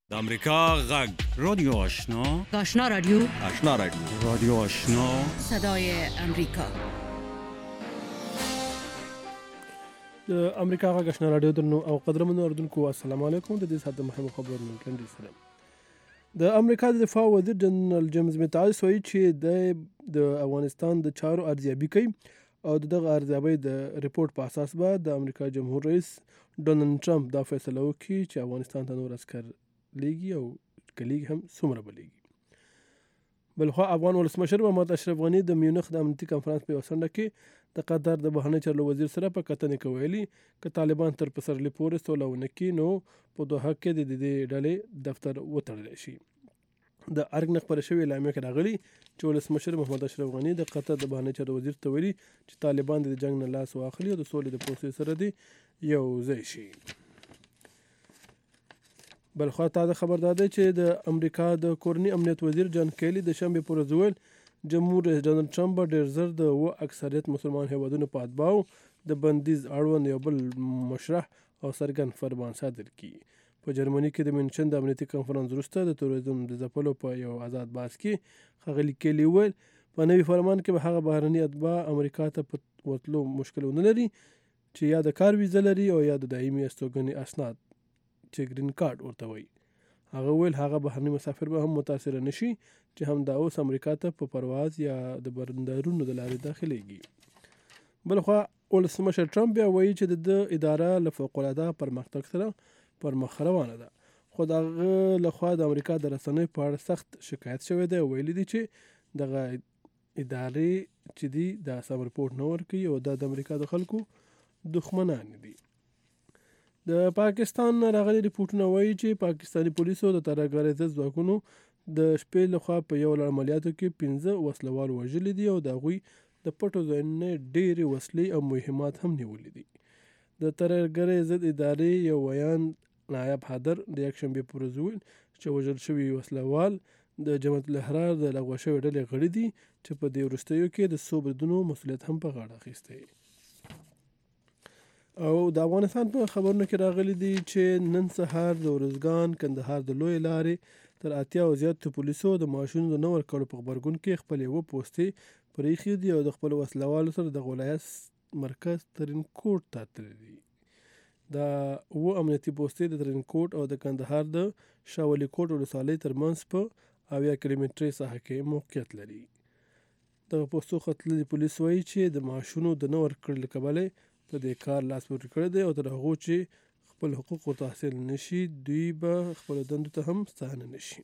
د امریکا غږ رادیو آشنا، آشنا رادیو، آشنا رادیو، رادیو آشنا، صدای امریکا. د امریکا غږ آشنا رادیو درنو او قدرمنو اردوونکو السلام علیکم. د دې ساعت د مهمو خبرونو لنډیز سره د امریکا د دفاع وزیر جنرال جیمز میتاس وایي چې د افغانستان د چارو ارزیابي کوي او دغه ارزیابي د ریپورت په اساس به د امریکا جمهور رئیس ډونالد ټرمپ دا فیصله وکړي چې افغانستان ته نور عسکر لیږي او کلیږي هم څومره به لیږي. بلخوا افغان ولسمشر محمد اشرف غني د میونخ د امنیتي کنفرانس په یوه څنډه کې د قطر د بهرنیو چارو وزیر سره په کتنې کې ویلي که طالبان تر پسرلي پورې سوله ونه کړي نو په دوحه کې د دې ډلې دفتر وتړلی شي. د ارګ نه خپره شوې اعلامیه کې راغلي چې ولسمشر محمد اشرف غني د قطر د بهرنیو چارو وزیر ته ویلي چې طالبان د جنګ نه لاس واخلي او د سولې د پروسې سره دې یو ځای شي. بلخوا تازه خبر دا دی چې د امریکا د کورني امنیت وزیر جان کیلی د شنبې پر ورځ وویل جمهور رئیس ډونالد ټرمپ به ډېر ژر د اکثریت مسلمان هیوادونو په اتباعو د بندیز اړوند یو بل مشرح او څرګند فرمان صادر کړي. په جرمني کې د مونشن د امنیتي کنفرانس وروسته د تروریزم د ځپلو په یو آزاد بحث کې ښاغلي کیلی وویل په نوي فرمان کې به هغه بهرني اتباع امریکا ته په ورتلو مشکل ونه لري چې یا د کار ویزه لري او یا د دایمي استوګنې اسناد چې ګرین کارت ورته وایي. هغه ویل هغه بهرني مسافر به هم متاثره نشي چې هم دا اوس امریکا ته په پرواز یا د بندرونو د لارې داخليږي. بلخوا ولسمشر ټرمپ بیا وایي چې د اداره له فوق‌العاده پرمختګ سره پرمخ روانه ده، خو د هغه لخوا د امریکا د رسنیو په اړه سخت شکایت شوی دی او ویلي دي چې دغه ادارې چې دي دا سم رپورټ نه ورکوي او دا د امریکا د خلکو دښمنان دي. د پاکستان راغلي ریپورټونه وایي چې پاکستاني پولیسو د ترهګرۍ ضد ځواکونو د شپې لخوا په یو لړ عملیاتو کې 15 وسلوال وژلي دي او د هغوی د پټو ځایونو ډېرې وسلې او مهمات هم نیولي دي. د ترهګرۍ ضد ادارې یو ویان نایب حیدر د یکشنبې پر ورځ وویل چې وژل شوي وسلوال د جمعیت الاحرار د لغوه شوې ډلې غړي دي چې په دې وروستیو کې د څو بریدونو مسؤلیت هم په غاړه اخیستی. او د افغانستان په خبرونو کې راغلي دي چې نن سهار د ارزګان کندهار د لوی لارې تر 80 زیاتو پولیسو د معاشونو د نه ورکړو په غبرګون کې خپل یوه پوستې پرېښي دي او د خپل وسلوالو سره د ولایت مرکز ترینکوټ ته تللي دي. دا اووه امنیتي پوستې د ترینکوټ او د کندهار د شاولي کوټ ولسوالۍ ترمنځ په 80 کیلومترۍ ساحه کې موقعیت لري. دغه پوستو ختللي پولیس وایي چې د معاشونو د نه ورکړې له کبله په دې کار لاس پورې کړی دی او تر هغو چې خپل حقوق ورته حاصل نشي دوی به خپلو دندو ته هم ستانه نشي.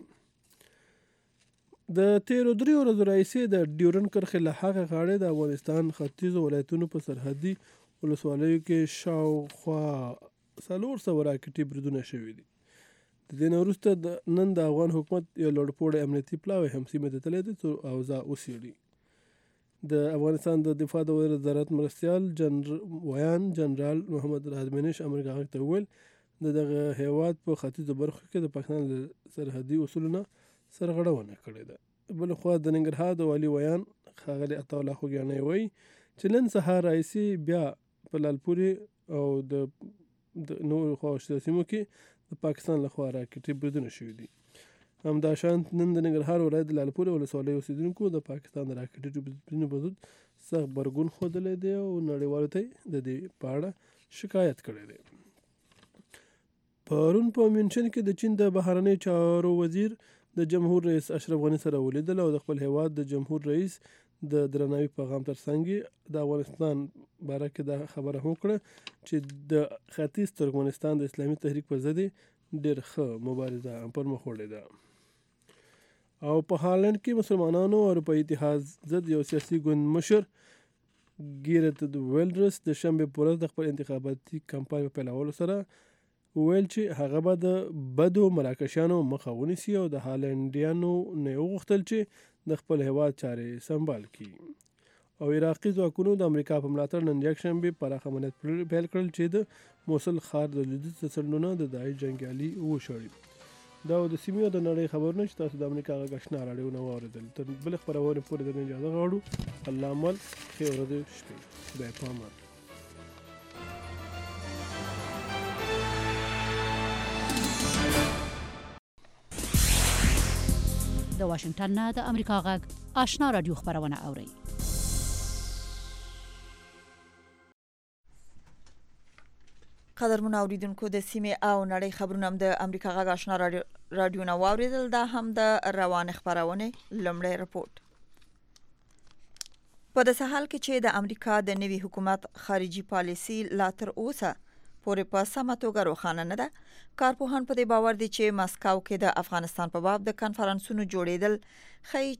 د تیرو 3 ورځو راهیسې د ډیورنډ کرښې له هغه غاړې د افغانستان ختیځو ولایتونو په سرحدي ولسوالیو کې شاوخوا 400 راکټي بریدونه شوي دي. د دې نه وروسته نن د افغان حکومت یو لوړپوړی امنیتي پلاوی هم سیمې ته تللی دی څو اوضاع وڅېړي. د افغانستان د دفاع د وزارت مرستیال ویان جنرال محمد راز امریکا غږ ته وویل دغه هیواد په ختیځو برخو کې د پاکستان د سرحدي اصولو نه سرغړونه کړې ده. بلخوا د ننګرهار د والي ویان ښاغلي عطاالله خوږیاڼی وایي چې نن سهار راهیسې بیا په لالپورې او د نورو خواوشته سیمو کې د پاکستان لخوا راکټي بریدونه شوي دي. همداشان نن د ننګرهار ولایت د لالپورې ولسوالۍ اوسېدونکو د پاکستان د راکټي بریدونو په ضد سخت غبرګون ښودلی دی او نړیوالو ته د دې په اړه شکایت کړی دی. پرون په مونشن کې د چین د بهرنیو چارو وزیر د جمهور رئیس اشرف غني سره ولیدل او د خپل هیواد د جمهور رئیس د درناوي پیغام ترڅنګ د افغانستان باره کې دا خبره هم وکړه چې د ختیځ ترکمنستان د اسلامي تحریک پر ضد ډېر ښه مبارزه پر مخ وړې ده. او په هالند کې مسلمانانو او اروپایي اتحاد ضد یو سیاسي ګوند مشر ګیرت ویلډرس د شنبې په ورځ د خپل انتخاباتي کمپاین په پیلولو سره وویل چې هغه به د بدو مراکشیانو مخه ونیسي او د هالنډیانو نه وغوښتل چې د خپل هیواد چارې سمبال کړي. او عراقي ځواکونو د امریکا په ملاتړ نن یکشنبې پراخ عملیات پیل کړل چې د موصل ښار د لویدیځ د څنډو نه د داعش جنګیالي وشړي. دا د سیمې او د نړۍ خبرونه چې تاسو د امریکا غږ آشنا راډیو نه واورېدل. تر بلې خپرونې پورې د اجازه غواړو. الله مل ښې ورځې شپې خدای پامان. د واشنگټن نه د امریکا غږ آشنا رادیو خبرونه اوري. قدرمن اوریدونکو د سیمې او نړۍ خبرونه هم د امریکا غږ آشنا رادیو نه واوریدل. دا هم د روان خبرونه لمړی رپورت. په داسې حال کې چې د امریکا د نوي حکومت خارجي پالیسي لا تر اوسه پورې په سمه توګه روښانه نه ده، کارپوهان په دې باور دي چې مسکو کې د افغانستان په باب د کنفرانسونو جوړیدل ښیي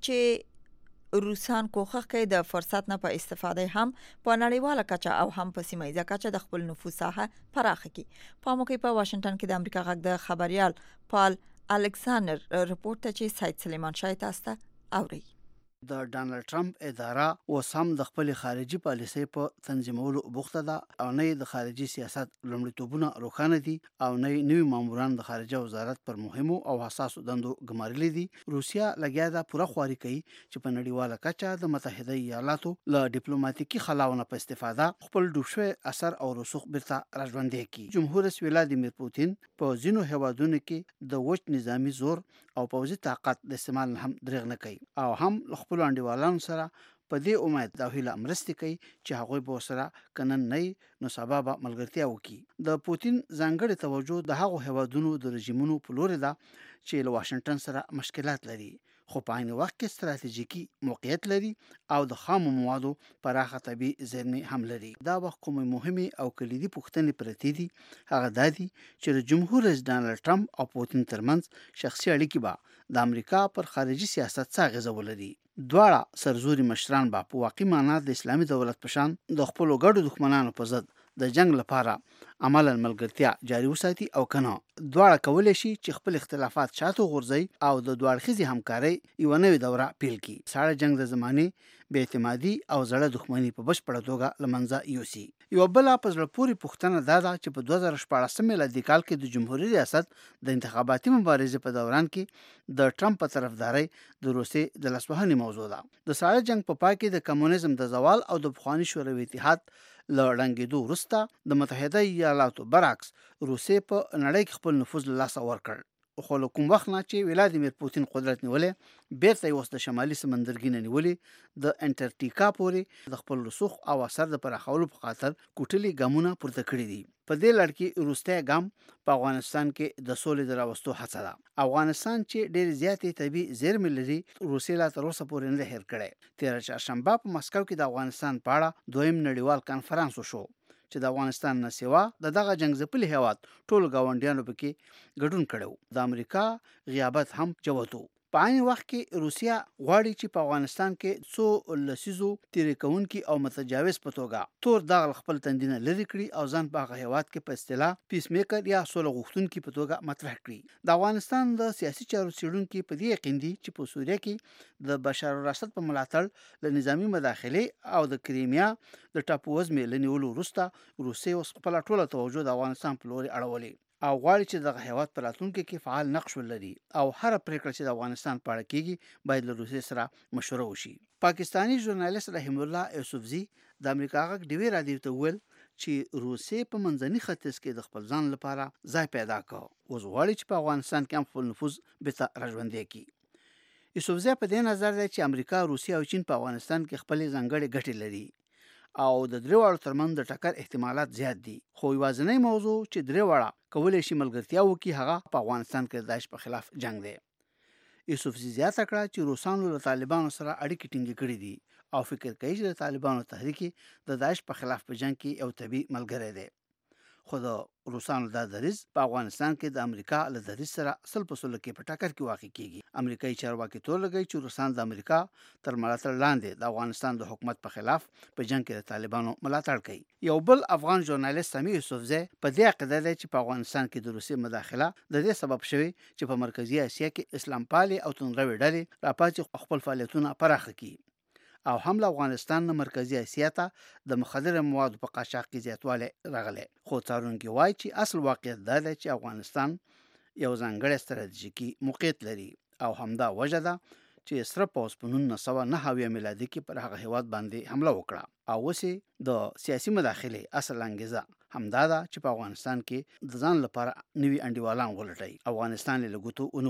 چې روسان کوښښ کوي د فرصت نه په استفاده هم په نړیواله کچه او هم په سیمه ییزه کچه د خپل نفوذ ساحه پراخه کړي. په موقع په واشنگټن کې د امریکا غږ د خبريال پال الکساندر رپورت ته چې سید سلیمان شاه تاسو ته اوري. د ډانلډ ټرمپ اداره اوس هم د خپل خارجي پالیسۍ په تنظیمولو بوخته ده او نه د خارجي سیاست لومړیتوبونه روښانه دي او نه نوي ماموران د خارجه وزارت پر مهمو او حساسو دندو ګمارلي دي. روسیا لګیا ده پوره خواري کوي چې په نړیواله کچه د متحده ایالاتو له ډیپلوماټیکي خلاونه په استفاده خپل ډوبشوي اثر او رسوخ بیرته راژوندي کړي. جمهور رئیس ولادیمیر پوتین په ځینو هیوادونو کې د وچ نظامی زور او پوځي طاقت د استعمال هم دریغ نه کوي او هم خپل انډیوالانو سره په دې امید او هیله مرستې کوي چې هغوی به سره کنن نه نو سبا به ملګرتیا وکړي. د پوتین ځانګړي توجه د هغو هیوادونو د رژیمونو په لور ده چې له واشنگټن سره مشکلات لري خو په عین وخت کې ستراتیژیکي موقعیت لري او د خامو موادو پراخه طبيعي زیرمې هم لري. دا وخت کومې مهمه او کلیدي پوښتنې پرتې دي هغه دا دي چې د جمهور رئیس ډانلډ ټرمپ او پوتین ترمنځ شخصي اړیکې به د امریکا پر خارجي سیاست څه اغیزه ولري. دواړه سرزوري مشران به په واقعي معنا د اسلامي دولت په شان د خپل ګډو دښمنانو په ضد د جنگ لپاره عملاً ملګرتیا جاري وساتي او کنه. دواړه کولای شي چې خپل اختلافات شاته غورځي او د دوړخیزي همکاري یو نوې دوره پیل کړي. ساړه جنگ د زمانه بې اعتمادي او زړه دښمنی په بشپړه توګه لمنځه یوسي. یو بل په زړه پورې پوښتنه دا ده چې په 2014 میلادي کال کې د جمهوریت ریاست د انتخاباتي مبارزې په دوران کې د ټرمپ په طرفداري د روسي د لاسوهنې موضوع ده. د ساړه جنگ په پای کې د کمونیزم د زوال او د پخوانی شوروي اتحاد له ړنګېدو وروسته د متحده ایالاتو برعکس روسیې په نړۍ کې خپل نفوذ له لاسه ورکړ. خو له کوم وخت نه چې ولادیمیر پوتین قدرت نیولې بیرته یې اوس د شمالي سمندرګي نه نیولې د انټارکټیکا پورې د خپل رسوخ او اثر د پراخولو په خاطر کوټلي ګامونه پورته کړي دي. په دې لړ کې وروستی ګام په افغانستان کې د سولې د راوستو هڅه ده. افغانستان چې ډېر زیاتې طبیعي زیرمې لري روسیې لا تر اوسه پورې نه ده هېر کړی. تېره چهارشنبه په مسکو کې د افغانستان په اړه دویم نړیوال کنفرانس وشو چې د افغانستان نه سیوا د دغه جنگ ځپلي هیواد ټول گاونډیانو پکې ګډون کړو. د امریکا غیابت هم جوتو. په عین وخت کې روسیا غواړي چې په افغانستان کې څو لسیزو تیرې کوونکي او متجاوز په توګه تور داغ خپل تندینه لري کړي او ځان په هغه هیواد کې په اصطلاح پیس میکر یا سوله غوښتونکي په توګه مطرح کړي. د افغانستان د سیاسي چارو څېړونکي په دې یقین دي چې په سوریه کې د بشار الاسد په ملاتړ له نظامی مداخله او د کریمیا د ټاپو وزمې لنیولو وروسته روسیې اوس خپل ټوله توجه د افغانستان په لوري اړولې او غواړي چې دغه هیواد په راتلونکي کې فعال نقش ولري او هر پریکړه چې د افغانستان په اړه کېږي باید له روسیې سره مشوره وشي. پاکستانی ژورنالیست رحیم الله یوسفزي د امریکا غږ ډیوی رادیو ته ویل چې روسیې په منځني ختیځ کې د خپل ځان لپاره ځای پیدا کړ. اوس غواړي چې په افغانستان کې هم خپل نفوذ بیرته راژوندی کړي. یوسفزي په دې نظر دی چې امریکا، روسیه او چین په افغانستان کې خپلې ځانګړې ګټې لري او د درې واړو ترمنځ د ټکر احتمالات زیات دي. خو یوازینی موضوع چې درې واړه کولی شي ملګرتیا وکړي هغه په افغانستان کې د داعش په خلاف جنگ دی. یوسفزي زیاته کړه چې روسانو له طالبانو سره اړیکې ټینګې کړې دي او فکر کوي چې د طالبانو تحریک د داعش په خلاف په جنگ کې یو طبیعي ملګری دی. خو د روسانو دا دریځ په افغانستان کې د امریکا له دریځ سره سل په سلو کې په ټکر کې واقع کیږي. امریکایي چارواکي تور لګوي چې روسان د امریکا تر ملاتړ لاندې د افغانستان د حکومت په خلاف په جنگ کې د طالبانو ملاتړ کوي. یو بل افغان ژورنالیست سمیع یوسفزی په دې عقیده دی چې په افغانستان کې د روسیې مداخله د دې سبب شوی چې په مرکزی اسیا کې اسلام پالي او توندروي ډلې راپاتې خپل فعالیتونه پراخه کړي او هم له افغانستان نه مرکزی اسیا ته د مخدره موادو په قاچاق کې زیاتوالی راغلی. خو څارونکي وایي چې اصل واقعیت دا دی چې افغانستان یو ځانګړی ستراتیژیکي موقعیت لري او همدا وجه ده چې سره پوځ په 1909 میلادي کې پر هغه هیواد باندې حمله وکړه او اوس د سیاسي مداخله اصل انګیزه همدا ده چې په افغانستان کې د ځان لپاره نوي انډیوالان ولټوي. افغانستان له ګوتو